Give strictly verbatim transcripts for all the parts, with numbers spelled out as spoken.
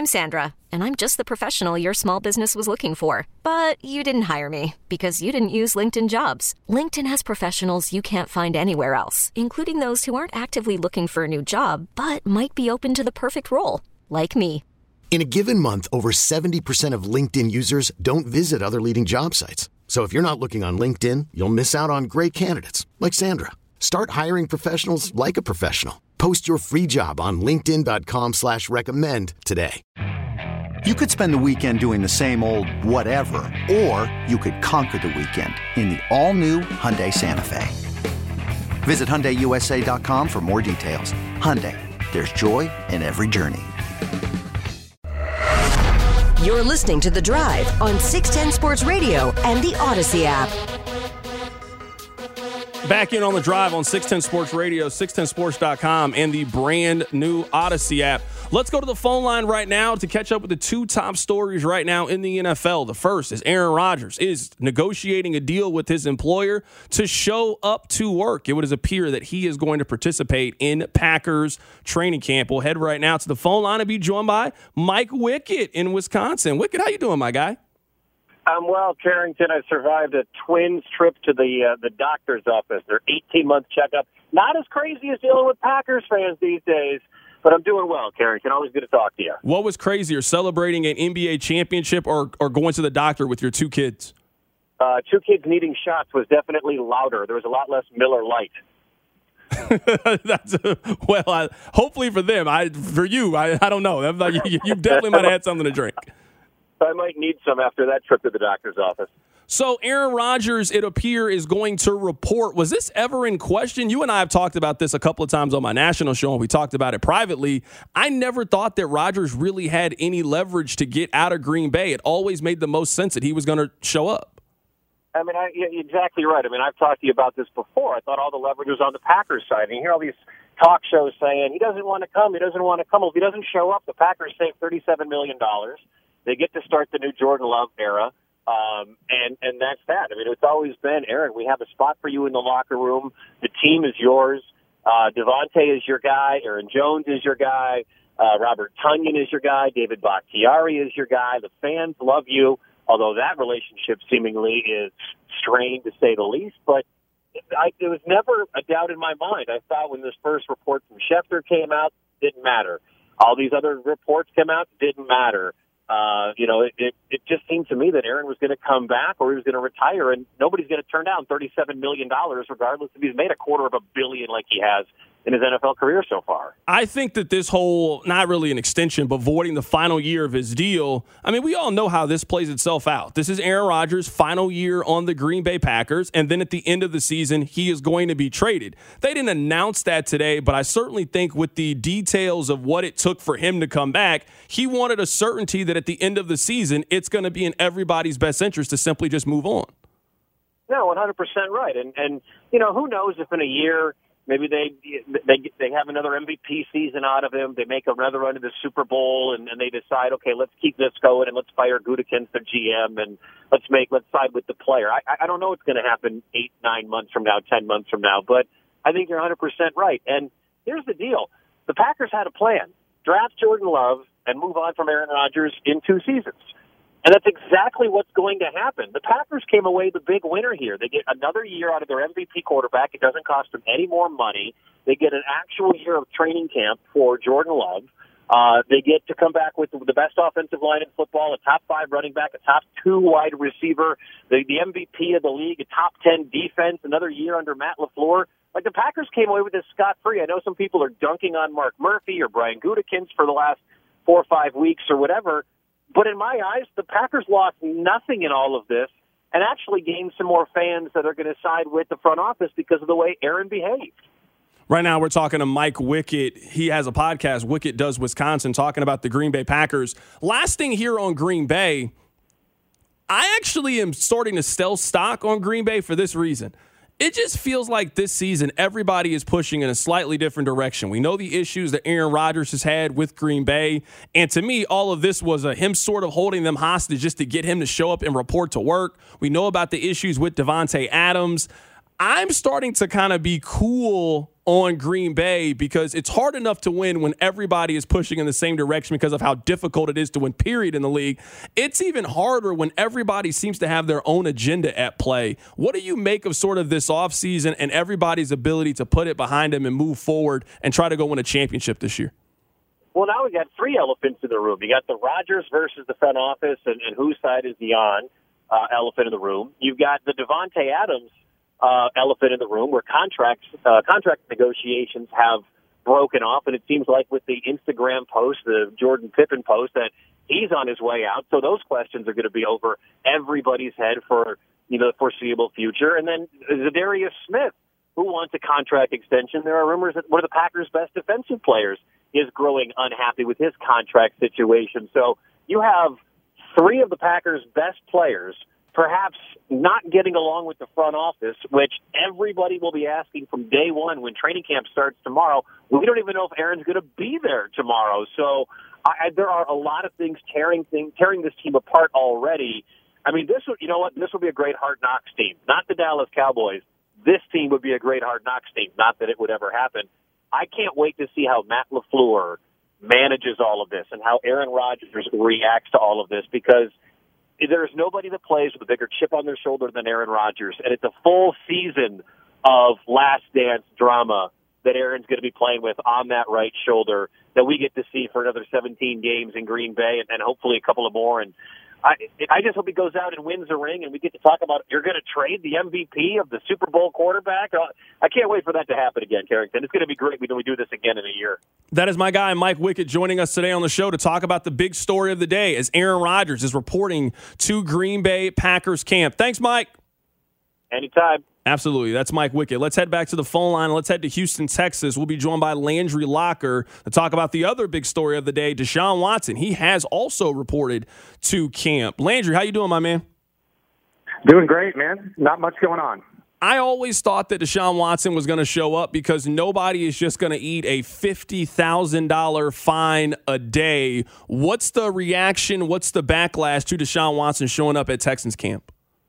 I'm Sandra, and I'm just the professional your small business was looking for. But you didn't hire me because you didn't use LinkedIn Jobs. LinkedIn has professionals you can't find anywhere else, including those who aren't actively looking for a new job, but might be open to the perfect role, like me. In a given month, over seventy percent of LinkedIn users don't visit other leading job sites. So if you're not looking on LinkedIn, you'll miss out on great candidates like Sandra. Start hiring professionals like a professional. Post your free job on linkedin dot com slash recommend today. You could spend the weekend doing the same old whatever, or you could conquer the weekend in the all-new Hyundai Santa Fe. Visit Hyundai U S A dot com for more details. Hyundai, there's joy in every journey. You're listening to The Drive on six ten Sports Radio and the Odyssey app. Back in on The Drive on six ten Sports Radio, six ten sports dot com, and the brand new Odyssey app. Let's go to the phone line right now to catch up with the two top stories right now in the N F L. The first is Aaron Rodgers is negotiating a deal with his employer to show up to work. It would appear that he is going to participate in Packers training camp. We'll head right now to the phone line and be joined by Mike Wickett in Wisconsin. Wickett, how you doing, my guy? I'm well, Carrington. I survived a twins trip to the uh, the doctor's office, their eighteen-month checkup. Not as crazy as dealing with Packers fans these days, but I'm doing well, Carrington. Always good to talk to you. What was crazier, celebrating an N B A championship or, or going to the doctor with your two kids? Uh, two kids needing shots was definitely louder. There was a lot less Miller Lite. That's a, well, I, hopefully for them. I For you, I, I don't know. Like, you, you definitely might have had something to drink. I might need some after that trip to the doctor's office. So Aaron Rodgers, it appears, is going to report. Was this ever in question? You and I have talked about this a couple of times on my national show, and we talked about it privately. I never thought that Rodgers really had any leverage to get out of Green Bay. It always made the most sense that he was going to show up. I mean, I, you're exactly right. I mean, I've talked to you about this before. I thought all the leverage was on the Packers side. And you hear all these talk shows saying he doesn't want to come, he doesn't want to come. Well, if he doesn't show up, the Packers save thirty-seven million dollars. They get to start the new Jordan Love era, um, and, and that's that. I mean, it's always been, Aaron, we have a spot for you in the locker room. The team is yours. Uh, Devontae is your guy. Aaron Jones is your guy. Uh, Robert Tonyan is your guy. David Bakhtiari is your guy. The fans love you, although that relationship seemingly is strained, to say the least. But I, there was never a doubt in my mind. I thought when this first report from Schefter came out, didn't matter. All these other reports came out, didn't matter. Uh, you know, it, it, it just seemed to me that Aaron was going to come back or he was going to retire, and nobody's going to turn down thirty-seven million dollars regardless if he's made a quarter of a billion like he has in his N F L career so far. I think that this whole, not really an extension, but voiding the final year of his deal, I mean, we all know how this plays itself out. This is Aaron Rodgers' final year on the Green Bay Packers, and then at the end of the season, he is going to be traded. They didn't announce that today, but I certainly think with the details of what it took for him to come back, he wanted a certainty that at the end of the season, it's going to be in everybody's best interest to simply just move on. No, one hundred percent right. And, and you know, who knows if in a year – maybe they they they have another M V P season out of him. They make another run to the Super Bowl, and, and they decide, okay, let's keep this going, and let's fire Gutekunst, their G M, and let's make let's side with the player. I, I don't know what's going to happen eight, nine months from now, ten months from now, but I think you're one hundred percent right. And here's the deal: the Packers had a plan: draft Jordan Love and move on from Aaron Rodgers in two seasons. And that's exactly what's going to happen. The Packers came away the big winner here. They get another year out of their M V P quarterback. It doesn't cost them any more money. They get an actual year of training camp for Jordan Love. Uh, they get to come back with the best offensive line in football, a top five running back, a top two wide receiver, the, the M V P of the league, a top ten defense, another year under Matt LaFleur. Like, the Packers came away with this scot-free. I know some people are dunking on Mark Murphy or Brian Gutekunst for the last four or five weeks or whatever. But in my eyes, the Packers lost nothing in all of this and actually gained some more fans that are going to side with the front office because of the way Aaron behaved. Right now, we're talking to Mike Wickett. He has a podcast, Wickett Does Wisconsin, talking about the Green Bay Packers. Last thing here on Green Bay, I actually am starting to sell stock on Green Bay for this reason. It just feels like this season everybody is pushing in a slightly different direction. We know the issues that Aaron Rodgers has had with Green Bay, and to me, all of this was a, him sort of holding them hostage just to get him to show up and report to work. We know about the issues with Devontae Adams. I'm starting to kind of be cool on Green Bay because it's hard enough to win when everybody is pushing in the same direction because of how difficult it is to win, period, in the league. It's even harder when everybody seems to have their own agenda at play. What do you make of sort of this offseason and everybody's ability to put it behind them and move forward and try to go win a championship this year? Well, now we got three elephants in the room. You got the Rodgers versus the front office, and, and whose side is the on uh, elephant in the room. You've got the Devontae Adams uh, elephant in the room, where contracts uh, contract negotiations have broken off, and it seems like with the Instagram post, the Jordan Pippen post, that he's on his way out. So those questions are going to be over everybody's head for you know the foreseeable future. And then Zadarius Smith, who wants a contract extension. There are rumors that one of the Packers' best defensive players is growing unhappy with his contract situation. So you have three of the Packers' best players perhaps not getting along with the front office, which everybody will be asking from day one when training camp starts tomorrow. We don't even know if Aaron's going to be there tomorrow. So I, there are a lot of things tearing things, tearing this team apart already. I mean, this will, you know what? This will be a great Hard Knocks team. Not the Dallas Cowboys. This team would be a great Hard Knocks team. Not that it would ever happen. I can't wait to see how Matt LaFleur manages all of this and how Aaron Rodgers reacts to all of this, because there's nobody that plays with a bigger chip on their shoulder than Aaron Rodgers. And it's a full season of Last Dance drama that Aaron's going to be playing with on that right shoulder that we get to see for another seventeen games in Green Bay and, and hopefully a couple of more. And I, I just hope he goes out and wins a ring, and we get to talk about you're going to trade the M V P of the Super Bowl quarterback. I can't wait for that to happen again, Carrington. It's going to be great when we do this again in a year. That is my guy, Mike Wickett, joining us today on the show to talk about the big story of the day as Aaron Rodgers is reporting to Green Bay Packers camp. Thanks, Mike. Anytime. Absolutely. That's Mike Wickett. Let's head back to the phone line. Let's head to Houston, Texas. We'll be joined by Landry Locker to talk about the other big story of the day, Deshaun Watson. He has also reported to camp. Landry, how you doing, my man? Doing great, man. Not much going on. I always thought that Deshaun Watson was going to show up because nobody is just going to eat a fifty thousand dollars fine a day. What's the reaction? What's the backlash to Deshaun Watson showing up at Texans camp?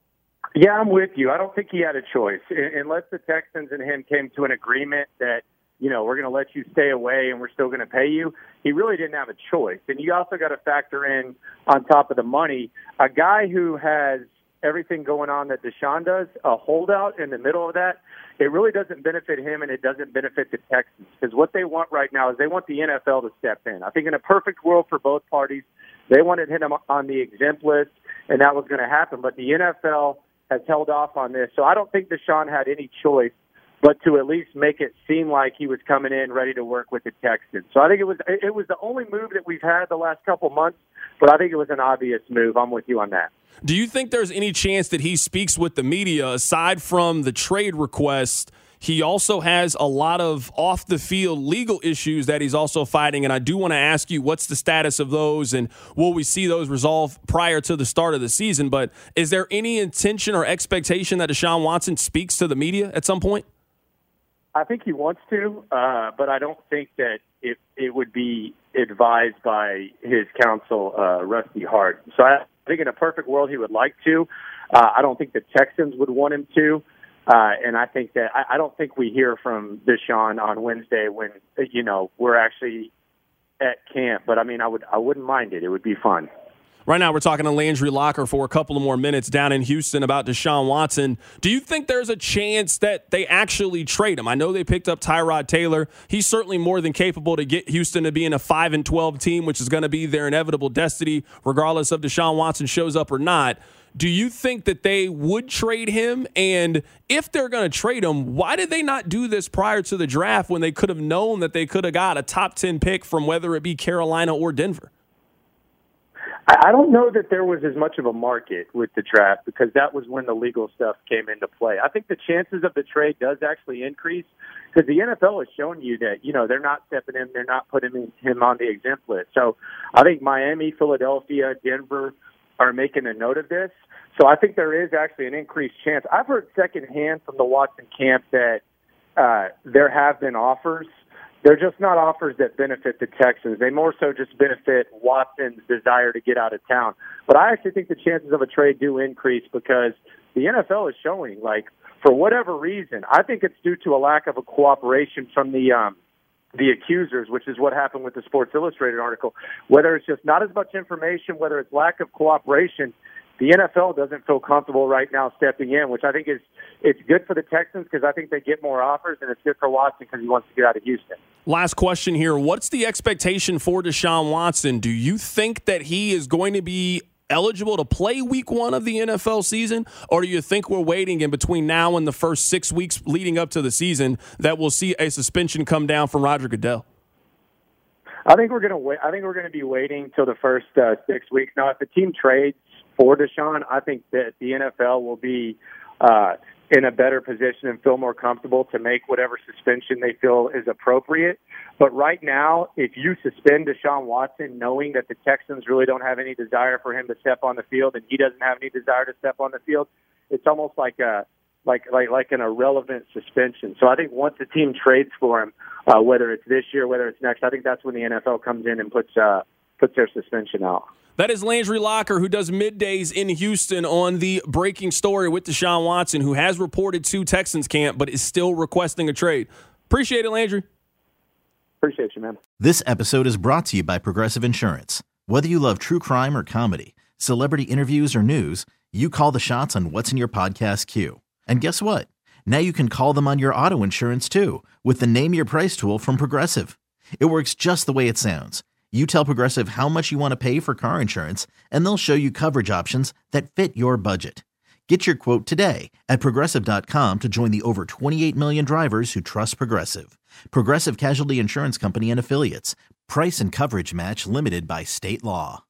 Yeah, I'm with you. I don't think he had a choice. Unless the Texans and him came to an agreement that, you know, we're going to let you stay away and we're still going to pay you, he really didn't have a choice. And you also got to factor in, on top of the money, a guy who has everything going on that Deshaun does, a holdout in the middle of that, it really doesn't benefit him and it doesn't benefit the Texans. Because what they want right now is they want the N F L to step in. I think in a perfect world for both parties, they wanted him on the exempt list, and that was going to happen. But the N F L has held off on this. So I don't think Deshaun had any choice but to at least make it seem like he was coming in ready to work with the Texans. So I think it was it was the only move that we've had the last couple months, but I think it was an obvious move. I'm with you on that. Do you think there's any chance that he speaks with the media aside from the trade request? He also has a lot of off-the-field legal issues that he's also fighting, and I do want to ask you what's the status of those, and will we see those resolved prior to the start of the season? But is there any intention or expectation that Deshaun Watson speaks to the media at some point? I think he wants to, uh, but I don't think that it, it would be advised by his counsel, uh, Rusty Hart. So I think in a perfect world he would like to. Uh, I don't think the Texans would want him to. Uh, and I think that I, I don't think we hear from Deshaun on Wednesday when, you know, we're actually at camp. But I mean, I would I wouldn't mind it. It would be fun. Right now, we're talking to Landry Locker for a couple of more minutes down in Houston about Deshaun Watson. Do you think there's a chance that they actually trade him? I know they picked up Tyrod Taylor. He's certainly more than capable to get Houston to be in a five and twelve team, which is going to be their inevitable destiny, regardless of Deshaun Watson shows up or not. Do you think that they would trade him? And if they're going to trade him, why did they not do this prior to the draft when they could have known that they could have got a top ten pick from whether it be Carolina or Denver? I don't know that there was as much of a market with the draft because that was when the legal stuff came into play. I think the chances of the trade does actually increase because the N F L has shown you that, you know, they're not stepping in, they're not putting him on the exempt list. So I think Miami, Philadelphia, Denver are making a note of this. So I think there is actually an increased chance. I've heard secondhand from the Watson camp that uh, there have been offers. They're just not offers that benefit the Texans. They more so just benefit Watson's desire to get out of town. But I actually think the chances of a trade do increase because the N F L is showing, like, for whatever reason, I think it's due to a lack of a cooperation from the um, the accusers, which is what happened with the Sports Illustrated article. Whether it's just not as much information, whether it's lack of cooperation, the N F L doesn't feel comfortable right now stepping in, which I think is it's good for the Texans because I think they get more offers, and it's good for Watson because he wants to get out of Houston. Last question here. What's the expectation for Deshaun Watson? Do you think that he is going to be eligible to play week one of the N F L season, or do you think we're waiting in between now and the first six weeks leading up to the season that we'll see a suspension come down from Roger Goodell? I think we're going to wait. I think we're going to be waiting till the first uh, six weeks. Now, if the team trades for Deshaun, I think that the N F L will be uh, in a better position and feel more comfortable to make whatever suspension they feel is appropriate. But right now, if you suspend Deshaun Watson knowing that the Texans really don't have any desire for him to step on the field and he doesn't have any desire to step on the field, it's almost like a like like like an irrelevant suspension. So I think once the team trades for him, uh, whether it's this year, whether it's next, I think that's when the N F L comes in and puts uh, puts their suspension out. That is Landry Locker, who does middays in Houston on the breaking story with Deshaun Watson, who has reported to Texans camp but is still requesting a trade. Appreciate it, Landry. Appreciate you, man. This episode is brought to you by Progressive Insurance. Whether you love true crime or comedy, celebrity interviews or news, you call the shots on what's in your podcast queue. And guess what? Now you can call them on your auto insurance too with the Name Your Price tool from Progressive. It works just the way it sounds. You tell Progressive how much you want to pay for car insurance, and they'll show you coverage options that fit your budget. Get your quote today at Progressive dot com to join the over twenty-eight million drivers who trust Progressive. Progressive Casualty Insurance Company and Affiliates. Price and coverage match limited by state law.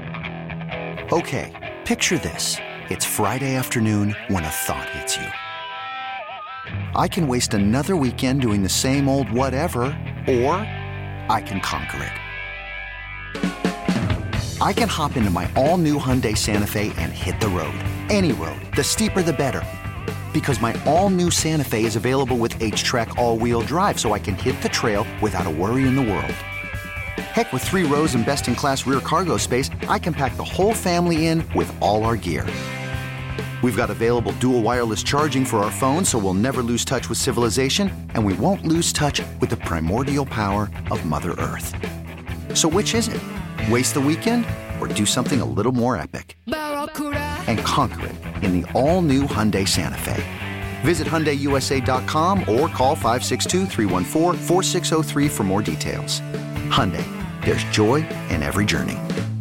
Okay, picture this. It's Friday afternoon when a thought hits you. I can waste another weekend doing the same old whatever, or I can conquer it. I can hop into my all-new Hyundai Santa Fe and hit the road. Any road. The steeper, the better. Because my all-new Santa Fe is available with H-Track all-wheel drive, so I can hit the trail without a worry in the world. Heck, with three rows and best-in-class rear cargo space, I can pack the whole family in with all our gear. We've got available dual wireless charging for our phones, so we'll never lose touch with civilization, and we won't lose touch with the primordial power of Mother Earth. So which is it? Waste the weekend or do something a little more epic? And conquer it in the all-new Hyundai Santa Fe. Visit Hyundai U S A dot com or call five six two, three one four, four six zero three for more details. Hyundai, there's joy in every journey.